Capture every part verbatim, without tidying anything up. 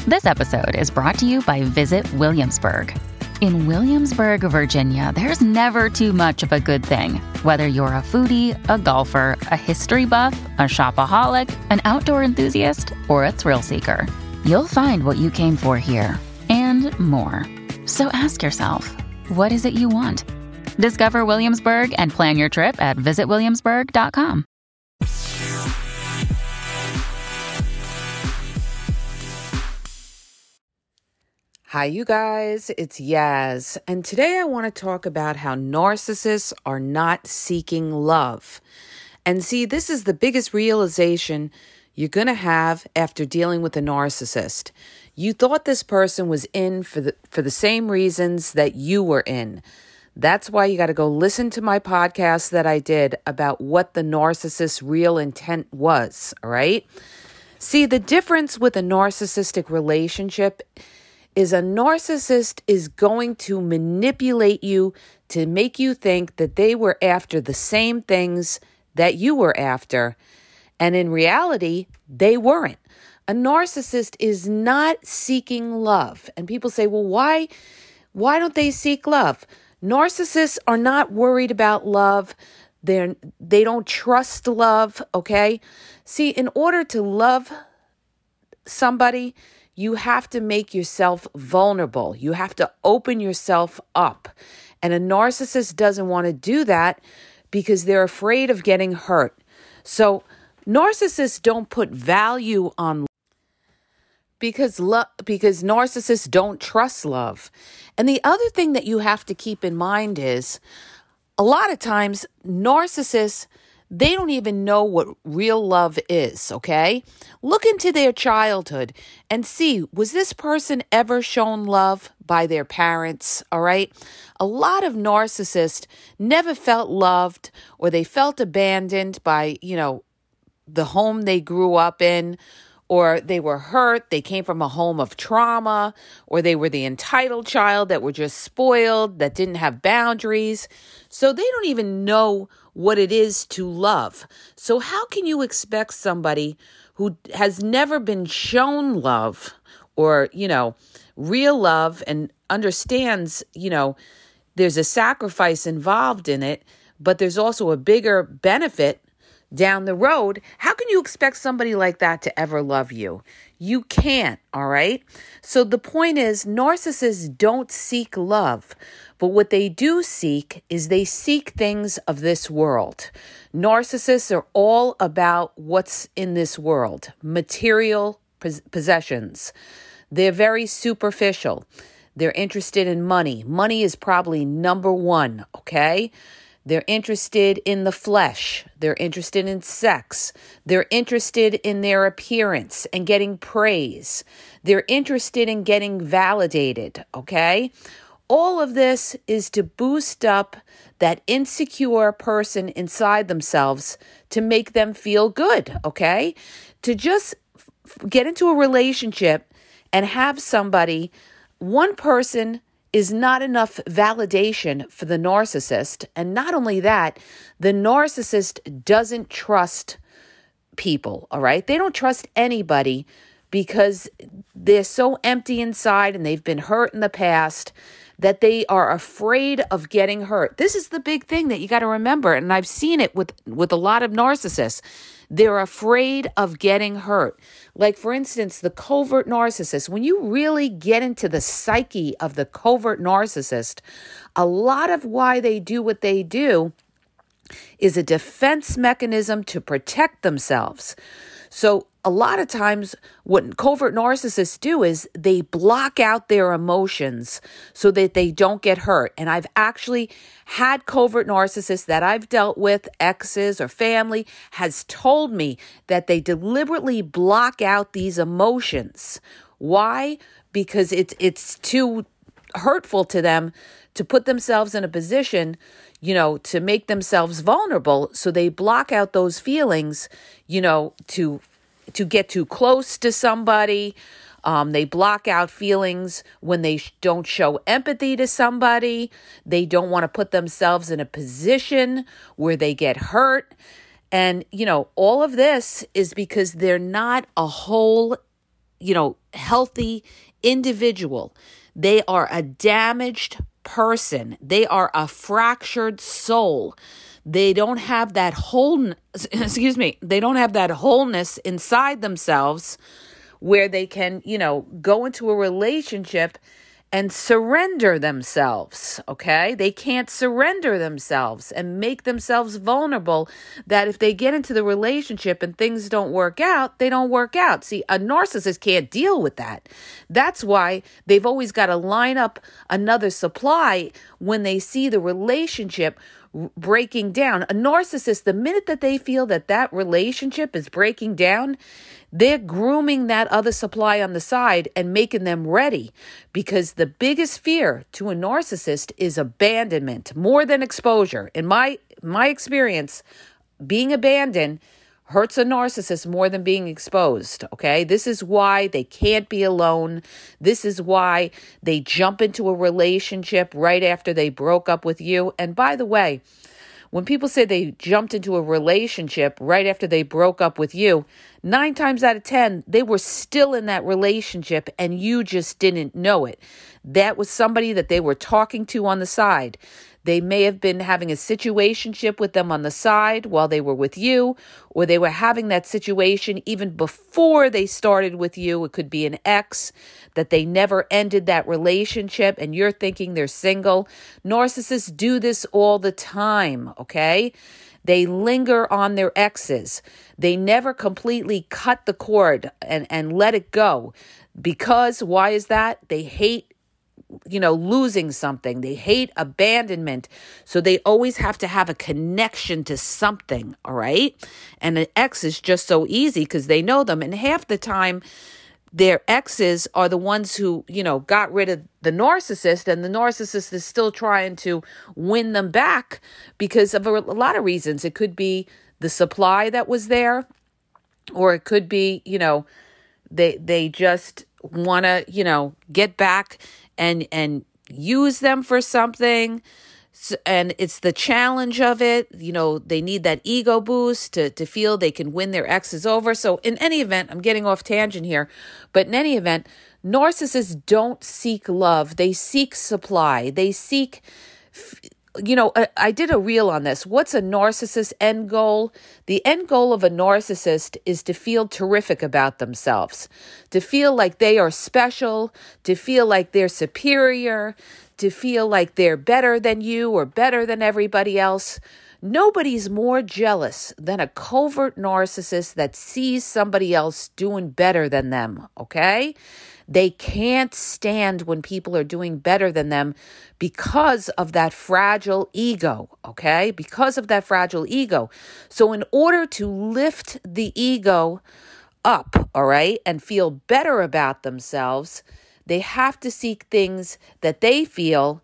This episode is brought to you by Visit Williamsburg. In Williamsburg, Virginia, there's never too much of a good thing. Whether you're a foodie, a golfer, a history buff, a shopaholic, an outdoor enthusiast, or a thrill seeker, you'll find what you came for here and more. So ask yourself, what is it you want? Discover Williamsburg and plan your trip at visit williamsburg dot com. Hi, you guys, it's Yaz, and today I want to talk about how narcissists are not seeking love. And see, this is the biggest realization you're going to have after dealing with a narcissist. You thought this person was in for the for the same reasons that you were in. That's why you got to go listen to my podcast that I did about what the narcissist's real intent was, all right? See, the difference with a narcissistic relationship is a narcissist is going to manipulate you to make you think that they were after the same things that you were after. And in reality, they weren't. A narcissist is not seeking love. And people say, well, why, why don't they seek love? Narcissists are not worried about love. They're, they don't trust love, okay? See, in order to love somebody, you have to make yourself vulnerable. You have to open yourself up. And a narcissist doesn't want to do that because they're afraid of getting hurt. So narcissists don't put value on because love, because narcissists don't trust love. And the other thing that you have to keep in mind is a lot of times narcissists, they don't even know what real love is, okay? Look into their childhood and see, was this person ever shown love by their parents, all right? A lot of narcissists never felt loved, or they felt abandoned by, you know, the home they grew up in, or they were hurt, they came from a home of trauma, or they were the entitled child that were just spoiled, that didn't have boundaries. So they don't even know what it is to love. So how can you expect somebody who has never been shown love or, you know, real love and understands, you know, there's a sacrifice involved in it, but there's also a bigger benefit down the road. How can you expect somebody like that to ever love you? You can't, all right? So the point is, narcissists don't seek love, but what they do seek is they seek things of this world. Narcissists are all about what's in this world, material pos- possessions. They're very superficial. They're interested in money. Money is probably number one, okay? They're interested in the flesh. They're interested in sex. They're interested in their appearance and getting praise. They're interested in getting validated, okay? All of this is to boost up that insecure person inside themselves to make them feel good, okay? To just f- get into a relationship and have somebody, one person is not enough validation for the narcissist. And not only that, the narcissist doesn't trust people, all right? They don't trust anybody because they're so empty inside and they've been hurt in the past that they are afraid of getting hurt. This is the big thing that you got to remember, and I've seen it with, with a lot of narcissists. They're afraid of getting hurt. Like, for instance, the covert narcissist. When you really get into the psyche of the covert narcissist, a lot of why they do what they do is a defense mechanism to protect themselves. So a lot of times what covert narcissists do is they block out their emotions so that they don't get hurt. And I've actually had covert narcissists that I've dealt with, exes or family, has told me that they deliberately block out these emotions. Why? Because it's it's too hurtful to them to put themselves in a position, you know, to make themselves vulnerable. So they block out those feelings, you know, to to get too close to somebody. Um, they block out feelings when they sh- don't show empathy to somebody. They don't want to put themselves in a position where they get hurt. And, you know, all of this is because they're not a whole you know, healthy individual. They are a damaged person. They are a fractured soul. They don't have that wholeness, excuse me, they don't have that wholeness inside themselves where they can, you know, go into a relationship and surrender themselves, okay? They can't surrender themselves and make themselves vulnerable that if they get into the relationship and things don't work out, they don't work out. See, a narcissist can't deal with that. That's why they've always got to line up another supply when they see the relationship breaking down. A narcissist, the minute that they feel that that relationship is breaking down, they're grooming that other supply on the side and making them ready, because the biggest fear to a narcissist is abandonment more than exposure. In my my experience, being abandoned hurts a narcissist more than being exposed, okay? This is why they can't be alone. This is why they jump into a relationship right after they broke up with you. And by the way, when people say they jumped into a relationship right after they broke up with you, nine times out of ten, they were still in that relationship and you just didn't know it. That was somebody that they were talking to on the side. They may have been having a situationship with them on the side while they were with you, or they were having that situation even before they started with you. It could be an ex that they never ended that relationship and you're thinking they're single. Narcissists do this all the time, okay? They linger on their exes. They never completely cut the cord and, and let it go. Because, why is that? They hate you know, losing something. They hate abandonment. So they always have to have a connection to something, all right? And an ex is just so easy because they know them. And half the time, their exes are the ones who, you know, got rid of the narcissist, and the narcissist is still trying to win them back because of a, a lot of reasons. It could be the supply that was there, or it could be, you know, they they just want to, you know, get back and and use them for something. So, and it's the challenge of it. You know, they need that ego boost to, to feel they can win their exes over. So in any event, I'm getting off tangent here, but in any event, narcissists don't seek love. They seek supply. They seek, you know, I, I did a reel on this. What's a narcissist end goal? The end goal of a narcissist is to feel terrific about themselves, to feel like they are special, to feel like they're superior, to feel like they're better than you or better than everybody else. Nobody's more jealous than a covert narcissist that sees somebody else doing better than them, okay? They can't stand when people are doing better than them because of that fragile ego, okay? Because of that fragile ego. So in order to lift the ego up, all right, and feel better about themselves, they have to seek things that they feel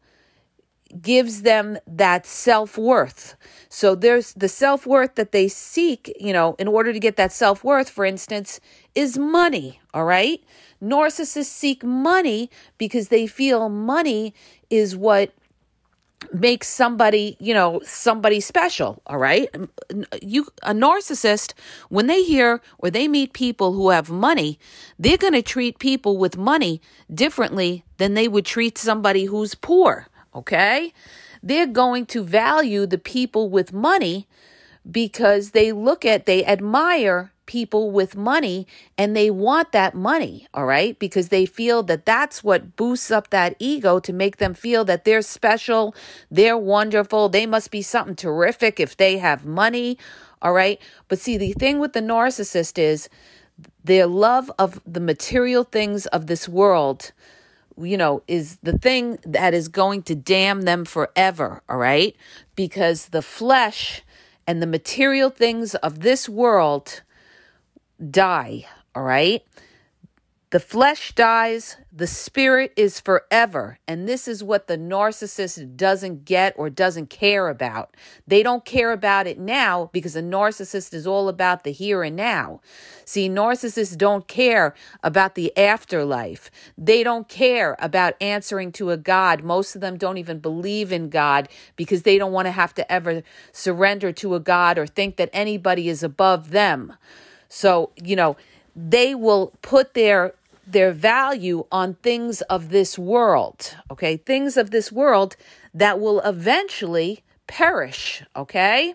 gives them that self-worth. So there's the self-worth that they seek, you know, in order to get that self-worth, for instance, is money, all right? Narcissists seek money because they feel money is what makes somebody, you know, somebody special, all right? You, a narcissist, when they hear or they meet people who have money, they're going to treat people with money differently than they would treat somebody who's poor, okay? They're going to value the people with money because they look at, they admire people with money and they want that money, all right? Because they feel that that's what boosts up that ego to make them feel that they're special, they're wonderful, they must be something terrific if they have money, all right? But see, the thing with the narcissist is their love of the material things of this world, you know, is the thing that is going to damn them forever, all right? Because the flesh and the material things of this world die, all right? The flesh dies, the spirit is forever. And this is what the narcissist doesn't get or doesn't care about. They don't care about it now because a narcissist is all about the here and now. See, narcissists don't care about the afterlife. They don't care about answering to a God. Most of them don't even believe in God because they don't want to have to ever surrender to a God or think that anybody is above them. So, you know, they will put their their value on things of this world, okay? Things of this world that will eventually perish, okay?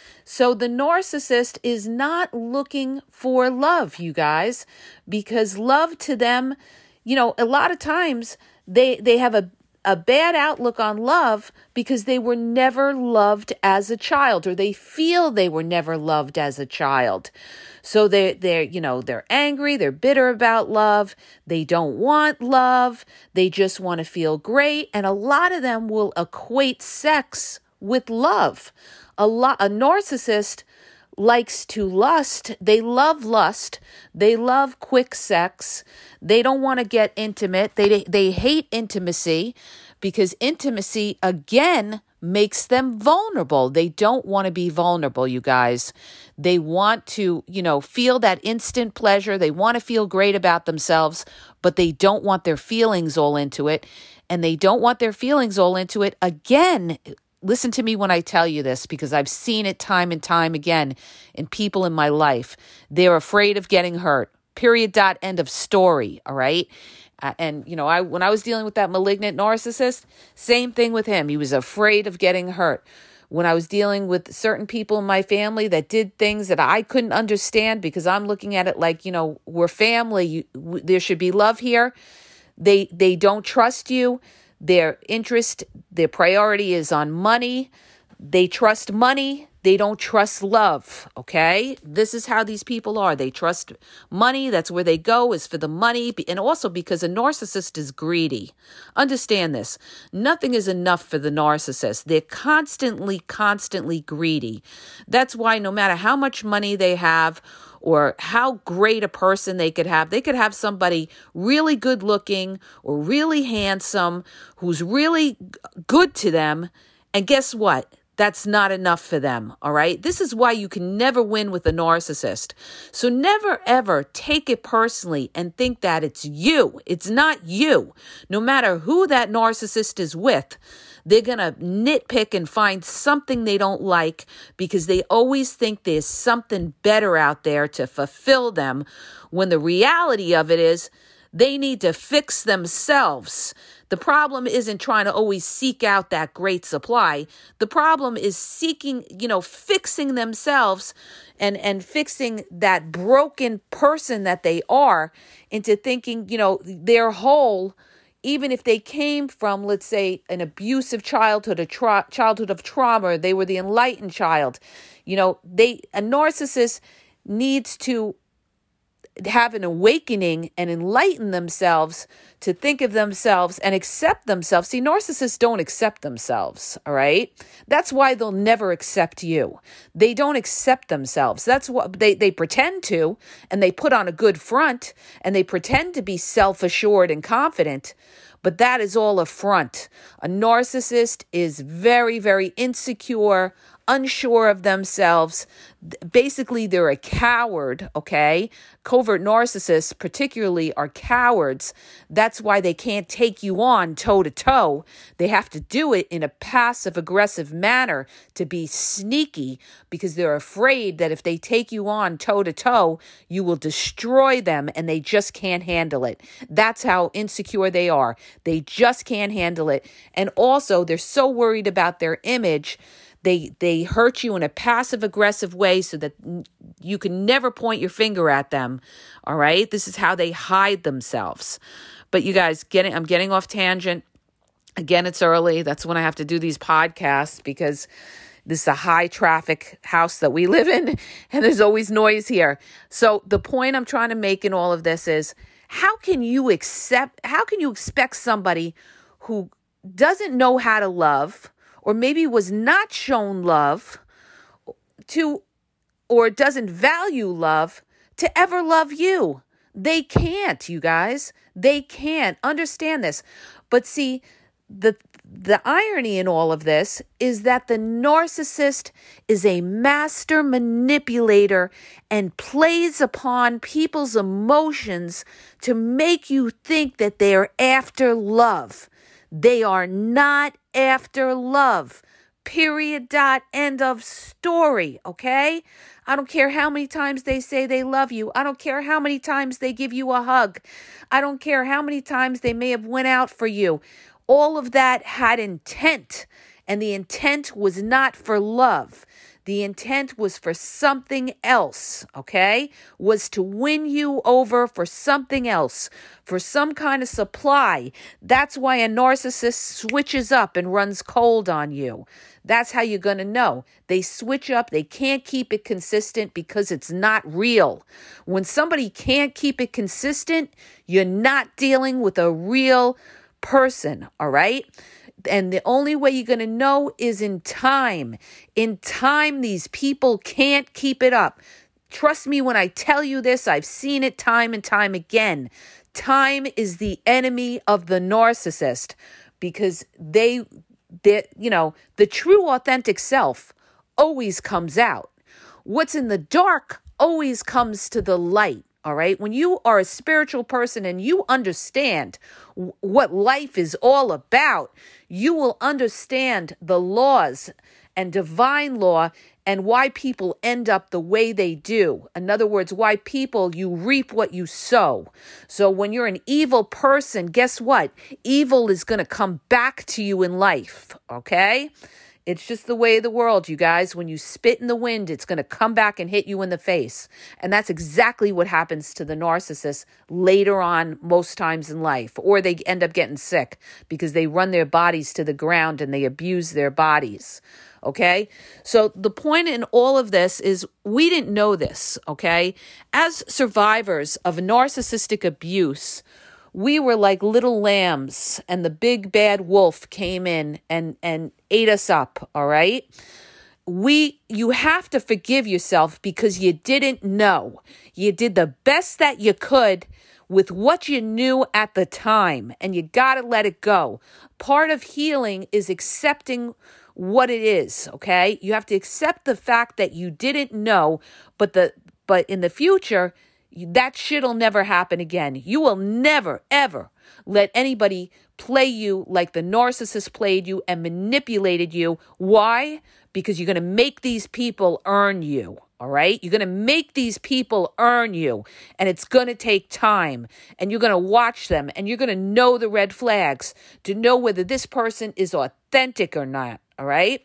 So the narcissist is not looking for love, you guys, because love to them, you know, a lot of times they they have a a bad outlook on love because they were never loved as a child, or they feel they were never loved as a child. So they they're, you know, they're angry, they're bitter about love, they don't want love, they just want to feel great, and a lot of them will equate sex with love. A lot a narcissist likes to lust. They love lust. They love quick sex. They don't want to get intimate. They they hate intimacy because intimacy, again, makes them vulnerable. They don't want to be vulnerable, you guys. They want to, you know, feel that instant pleasure. They want to feel great about themselves, but they don't want their feelings all into it. And they don't want their feelings all into it. Again, listen to me when I tell you this, because I've seen it time and time again in people in my life. They're afraid of getting hurt. Period, dot, end of story, all right? Uh, and, you know, I when I was dealing with that malignant narcissist, same thing with him. He was afraid of getting hurt. When I was dealing with certain people in my family that did things that I couldn't understand because I'm looking at it like, you know, we're family. You, w- there should be love here. They they don't trust you. Their interest, their priority is on money. They trust money. They don't trust love, okay? This is how these people are. They trust money. That's where they go, is for the money. And also because a narcissist is greedy. Understand this. Nothing is enough for the narcissist. They're constantly, constantly greedy. That's why no matter how much money they have or how great a person they could have, they could have somebody really good looking or really handsome who's really good to them. And guess what? That's not enough for them, all right? This is why you can never win with a narcissist. So never, ever take it personally and think that it's you. It's not you. No matter who that narcissist is with, they're going to nitpick and find something they don't like because they always think there's something better out there to fulfill them, when the reality of it is they need to fix themselves. The problem isn't trying to always seek out that great supply. The problem is seeking, you know, fixing themselves and, and fixing that broken person that they are into thinking, you know, they're whole, even if they came from, let's say, an abusive childhood, a tra- childhood of trauma, they were the enlightened child. You know, they a narcissist needs to have an awakening and enlighten themselves to think of themselves and accept themselves. See, narcissists don't accept themselves, all right? That's why they'll never accept you. They don't accept themselves. That's what they, they pretend to, and they put on a good front, and they pretend to be self-assured and confident, but that is all a front. A narcissist is very, very insecure, unsure of themselves. Basically, they're a coward, okay? Covert narcissists particularly are cowards. That's why they can't take you on toe-to-toe. They have to do it in a passive-aggressive manner to be sneaky, because they're afraid that if they take you on toe-to-toe, you will destroy them, and they just can't handle it. That's how insecure they are. They just can't handle it. And also, they're so worried about their image. They they hurt you in a passive-aggressive way so that you can never point your finger at them, all right? This is how they hide themselves. But you guys, getting I'm getting off tangent. Again, it's early. That's when I have to do these podcasts, because this is a high-traffic house that we live in, and there's always noise here. So the point I'm trying to make in all of this is, how can you accept, how can you expect somebody who doesn't know how to love, or maybe was not shown love, to, or doesn't value love, to ever love you? They can't, you guys. They can't. Understand this. But see, the the irony in all of this is that the narcissist is a master manipulator and plays upon people's emotions to make you think that they are after love. They are not after love. Period, dot, end of story, okay? I don't care how many times they say they love you. I don't care how many times they give you a hug. I don't care how many times they may have went out for you. All of that had intent, and the intent was not for love. The intent was for something else, okay? Was to win you over for something else, for some kind of supply. That's why a narcissist switches up and runs cold on you. That's how you're going to know. They switch up. They can't keep it consistent because it's not real. When somebody can't keep it consistent, you're not dealing with a real person, all right? And the only way you're going to know is in time. In time, these people can't keep it up. Trust me when I tell you this, I've seen it time and time again. Time is the enemy of the narcissist because they, they, you know, the true authentic self always comes out. What's in the dark always comes to the light. All right. When you are a spiritual person and you understand w- what life is all about, you will understand the laws and divine law and why people end up the way they do. In other words, why people, you reap what you sow. So when you're an evil person, guess what? Evil is going to come back to you in life. Okay. It's just the way of the world, you guys. When you spit in the wind, it's going to come back and hit you in the face. And that's exactly what happens to the narcissist later on, most times in life. Or they end up getting sick because they run their bodies to the ground and they abuse their bodies. Okay? So the point in all of this is we didn't know this, okay? As survivors of narcissistic abuse, we were like little lambs and the big bad wolf came in and, and ate us up, all right? We, you have to forgive yourself because you didn't know. You did the best that you could with what you knew at the time, and you got to let it go. Part of healing is accepting what it is, okay? You have to accept the fact that you didn't know, but the but in the future, that shit'll never happen again. You will never, ever let anybody play you like the narcissist played you and manipulated you. Why? Because you're going to make these people earn you, all right? You're going to make these people earn you, and it's going to take time, and you're going to watch them, and you're going to know the red flags to know whether this person is authentic or not, all right?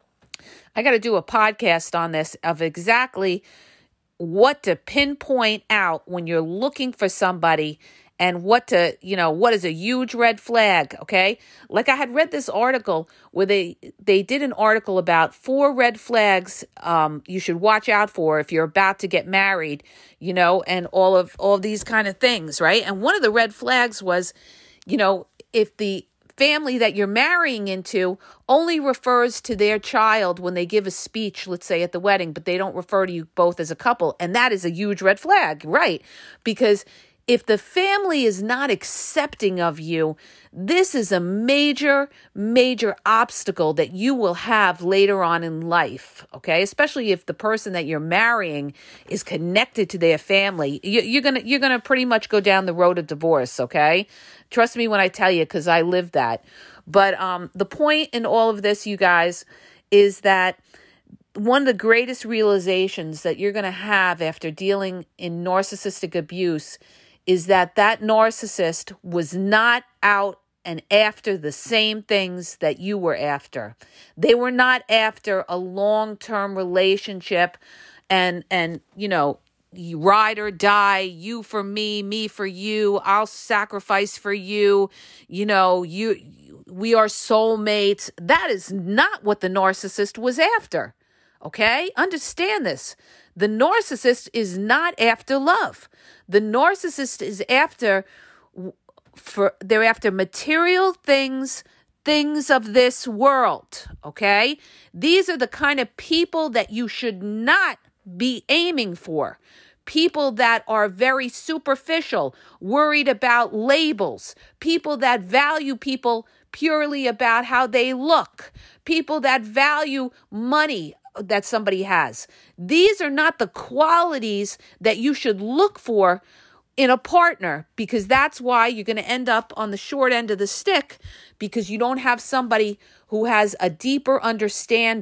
I got to do a podcast on this of exactly what to pinpoint out when you're looking for somebody and what to, you know, what is a huge red flag, okay? Like I had read this article where they they did an article about four red flags um, you should watch out for if you're about to get married, you know, and all of all of these kind of things, right? And one of the red flags was, you know, if the family that you're marrying into only refers to their child when they give a speech, let's say at the wedding, but they don't refer to you both as a couple. And that is a huge red flag, right? Because if the family is not accepting of you, this is a major, major obstacle that you will have later on in life, okay? Especially if the person that you're marrying is connected to their family. You, you're gonna you're gonna pretty much go down the road of divorce, okay? Trust me when I tell you, because I lived that. But um, the point in all of this, you guys, is that one of the greatest realizations that you're going to have after dealing in narcissistic abuse is that that narcissist was not out and after the same things that you were after. They were not after a long-term relationship and, and you know, you ride or die, you for me, me for you, I'll sacrifice for you, you know, you, we are soulmates. That is not what the narcissist was after, okay? Understand this. The narcissist is not after love. The narcissist is after, for they're after material things, things of this world, okay? These are the kind of people that you should not be aiming for. People that are very superficial, worried about labels, people that value people purely about how they look, people that value money that somebody has. These are not the qualities that you should look for in a partner, because that's why you're going to end up on the short end of the stick, because you don't have somebody who has a deeper understanding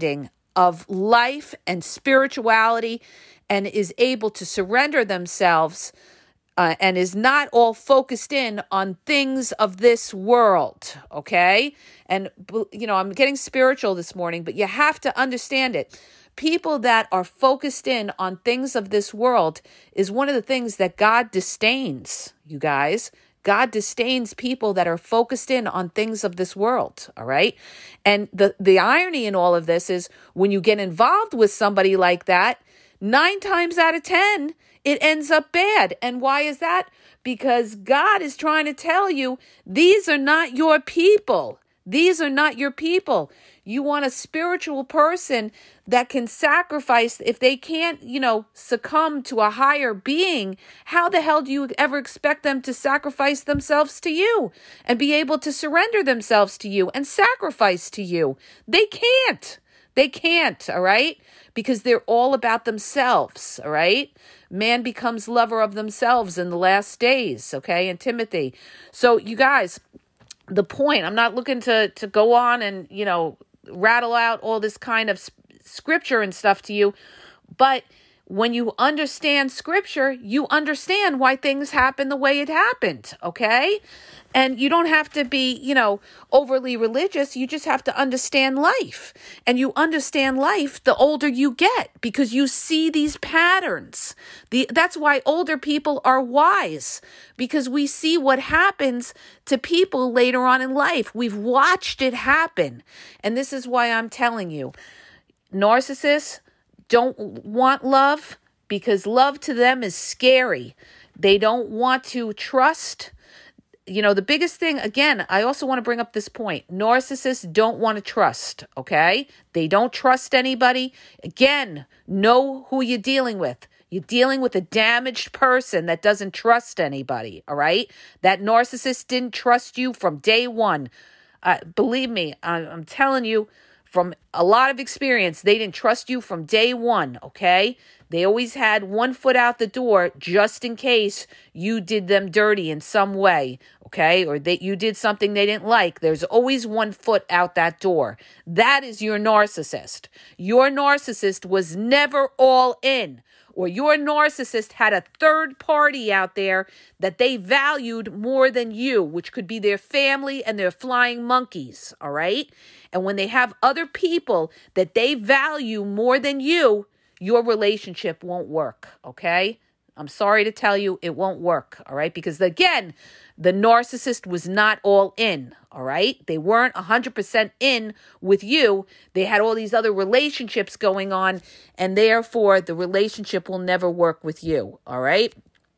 of life and spirituality and is able to surrender themselves uh, and is not all focused in on things of this world, okay? And, you know, I'm getting spiritual this morning, but you have to understand it. People that are focused in on things of this world is one of the things that God disdains, you guys. God disdains people that are focused in on things of this world, all right? And the, the irony in all of this is when you get involved with somebody like that, nine times out of ten, it ends up bad. And why is that? Because God is trying to tell you, these are not your people. These are not your people. You want a spiritual person that can sacrifice. If they can't, you know, succumb to a higher being, how the hell do you ever expect them to sacrifice themselves to you and be able to surrender themselves to you and sacrifice to you? They can't. They can't, all right? Because they're all about themselves, all right? Man becomes lover of themselves in the last days, okay? In Timothy. So you guys, the point, I'm not looking to to go on and, you know, rattle out all this kind of scripture and stuff to you, but when you understand scripture, you understand why things happen the way it happened, okay? And you don't have to be, you know, overly religious. You just have to understand life. And you understand life the older you get because you see these patterns. The, that's why older people are wise, because we see what happens to people later on in life. We've watched it happen. And this is why I'm telling you, narcissists don't want love because love to them is scary. They don't want to trust. You know, the biggest thing, again, I also want to bring up this point. Narcissists don't want to trust, okay? They don't trust anybody. Again, know who you're dealing with. You're dealing with a damaged person that doesn't trust anybody, all right? That narcissist didn't trust you from day one. Uh, believe me, I, I'm telling you, from a lot of experience, they didn't trust you from day one, okay? They always had one foot out the door just in case you did them dirty in some way, okay? Or that you did something they didn't like. There's always one foot out that door. That is your narcissist. Your narcissist was never all in. Or your narcissist had a third party out there that they valued more than you, which could be their family and their flying monkeys, all right? And when they have other people that they value more than you, your relationship won't work, okay? I'm sorry to tell you, it won't work, all right? Because again, the narcissist was not all in, all right? They weren't one hundred percent in with you. They had all these other relationships going on, and therefore the relationship will never work with you, all right?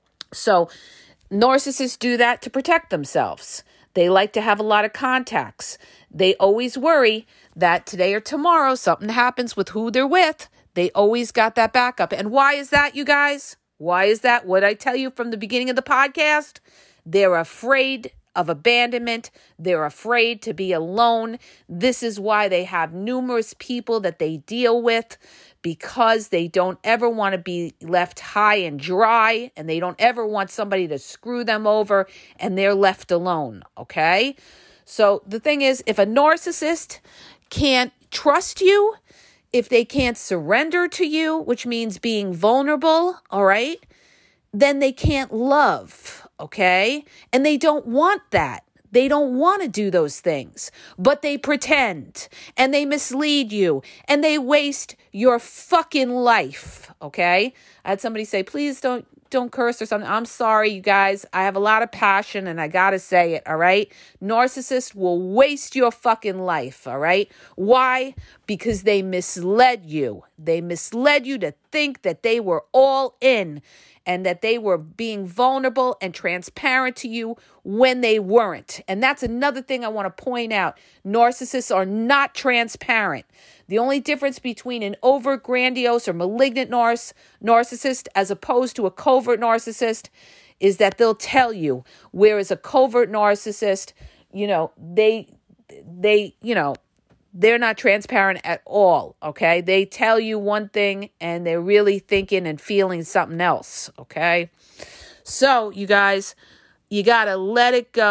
So narcissists do that to protect themselves. They like to have a lot of contacts. They always worry that today or tomorrow something happens with who they're with. They always got that backup. And why is that, you guys? Why is that? What I tell you from the beginning of the podcast? They're afraid of abandonment. They're afraid to be alone. This is why they have numerous people that they deal with, because they don't ever want to be left high and dry, and they don't ever want somebody to screw them over, and they're left alone, okay? So the thing is, if a narcissist can't trust you, if they can't surrender to you, which means being vulnerable, all right, then they can't love, okay? And they don't want that. They don't want to do those things, but they pretend and they mislead you and they waste your fucking life, okay? I had somebody say, please don't don't curse or something. I'm sorry, you guys. I have a lot of passion and I got to say it, all right? Narcissists will waste your fucking life, all right? Why? Because they misled you. They misled you to think that they were all in and that they were being vulnerable and transparent to you when they weren't. And that's another thing I want to point out. Narcissists are not transparent. The only difference between an overt, grandiose, or malignant narciss- narcissist as opposed to a covert narcissist is that they'll tell you, whereas a covert narcissist, you know, they, they, you know, they're not transparent at all, okay? They tell you one thing and they're really thinking and feeling something else, okay? So, you guys, you got to let it go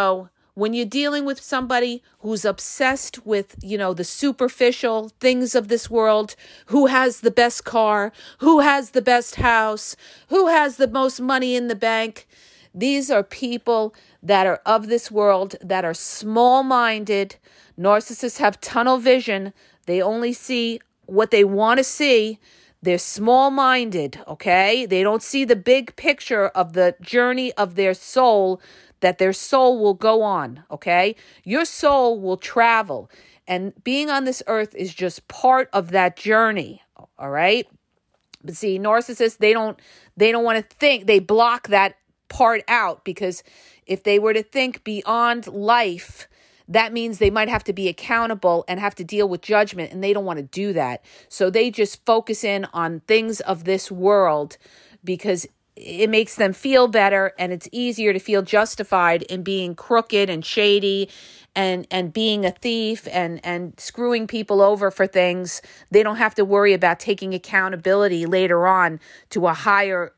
when you're dealing with somebody who's obsessed with, you know, the superficial things of this world, who has the best car, who has the best house, who has the most money in the bank, these are people that are of this world, that are small-minded. Narcissists have tunnel vision. They only see what they want to see. They're small-minded, okay? They don't see the big picture of the journey of their soul, that their soul will go on, okay? Your soul will travel, and being on this earth is just part of that journey, all right? But see, narcissists, they don't they don't want to think. They block that part out, because if they were to think beyond life, that means they might have to be accountable and have to deal with judgment, and they don't want to do that. So they just focus in on things of this world because it makes them feel better, and it's easier to feel justified in being crooked and shady and and being a thief and and screwing people over for things. They don't have to worry about taking accountability later on to a higher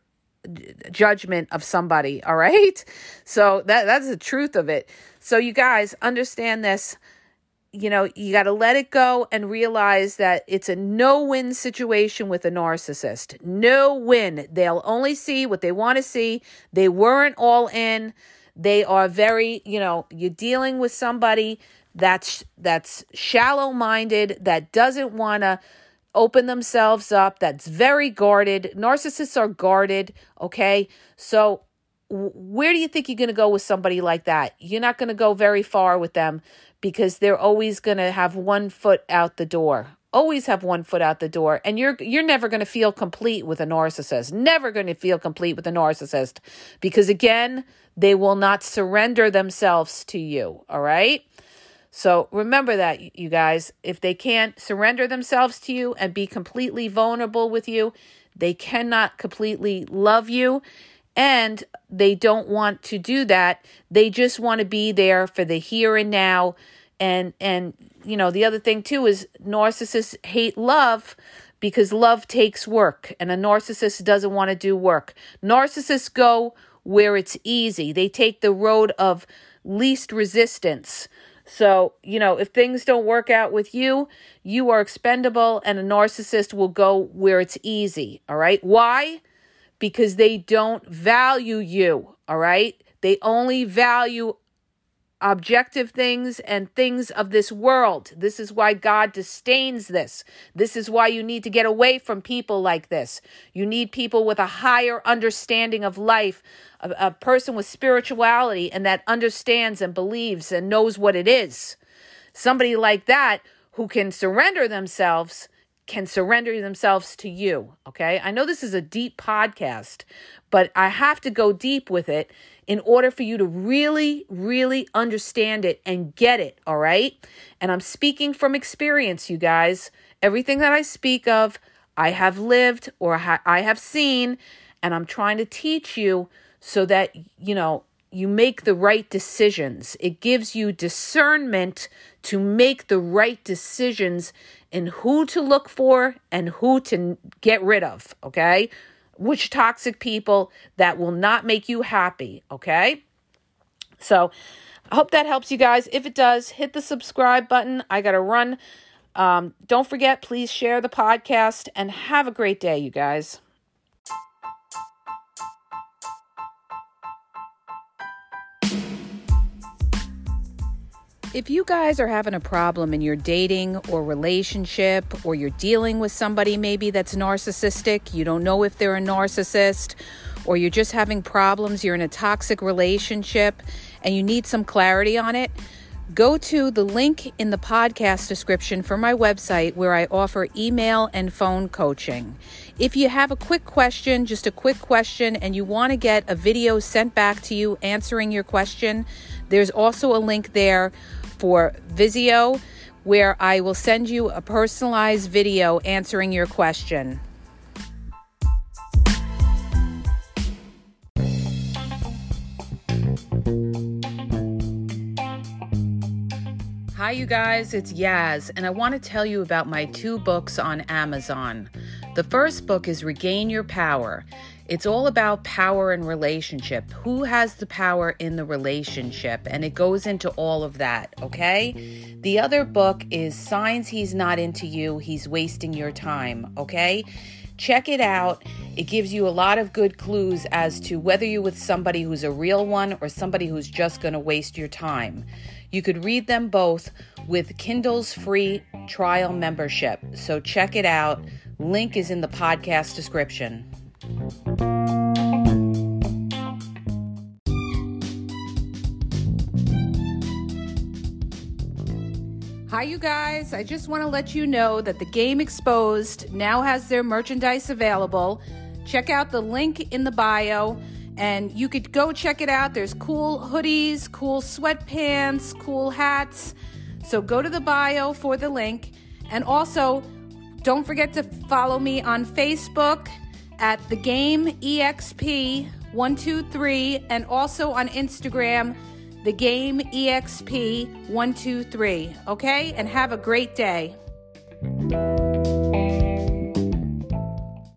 judgment of somebody, all right? So that that's the truth of it. So you guys understand this. You know, you got to let it go and realize that it's a no-win situation with a narcissist. No win. They'll only see what they want to see. They weren't all in. They are very, you know, you're dealing with somebody that's that's shallow-minded, that doesn't want to open themselves up, that's very guarded. Narcissists are guarded, okay? So where do you think you're going to go with somebody like that? You're not going to go very far with them, because they're always going to have one foot out the door. Always have one foot out the door. And you're you're never going to feel complete with a narcissist. Never going to feel complete with a narcissist. Because again, they will not surrender themselves to you, all right? So remember that, you guys. If they can't surrender themselves to you and be completely vulnerable with you, they cannot completely love you. And they don't want to do that. They just want to be there for the here and now. And, and you know, the other thing, too, is narcissists hate love because love takes work. And a narcissist doesn't want to do work. Narcissists go where it's easy. They take the road of least resistance. So, you know, if things don't work out with you, you are expendable, and a narcissist will go where it's easy. All right. Why? Because they don't value you, all right? They only value objective things and things of this world. This is why God disdains this. This is why you need to get away from people like this. You need people with a higher understanding of life, a, a person with spirituality and that understands and believes and knows what it is. Somebody like that who can surrender themselves can surrender themselves to you, okay? I know this is a deep podcast, but I have to go deep with it in order for you to really, really understand it and get it, all right? And I'm speaking from experience, you guys. Everything that I speak of, I have lived or I have seen, and I'm trying to teach you so that, you know, you make the right decisions. It gives you discernment to make the right decisions in who to look for and who to get rid of, okay? Which toxic people that will not make you happy, okay? So I hope that helps you guys. If it does, hit the subscribe button. I got to run. Um, don't forget, please share the podcast, and have a great day, you guys. If you guys are having a problem in your dating or relationship, or you're dealing with somebody maybe that's narcissistic, you don't know if they're a narcissist, or you're just having problems, you're in a toxic relationship, and you need some clarity on it, go to the link in the podcast description for my website where I offer email and phone coaching. If you have a quick question, just a quick question, and you want to get a video sent back to you answering your question, there's also a link there for Vizio where I will send you a personalized video answering your question. Hi, you guys, it's Yaz, and I want to tell you about my two books on Amazon. The first book is Regain Your Power. It's all about power and relationship. Who has the power in the relationship? And it goes into all of that, okay? The other book is Signs He's Not Into You, He's Wasting Your Time, okay? Check it out. It gives you a lot of good clues as to whether you're with somebody who's a real one or somebody who's just going to waste your time. You could read them both with Kindle's free trial membership. So check it out. Link is in the podcast description. Hi, you guys. I just want to let you know that the Game Exposed now has their merchandise available. Check out the link in the bio, and you could go check it out. There's cool hoodies, cool sweatpants, cool hats. So go to the bio for the link. And also, don't forget to follow me on Facebook at The Game E X P one two three, and also on Instagram, The Game E X P one two three. Okay? And have a great day.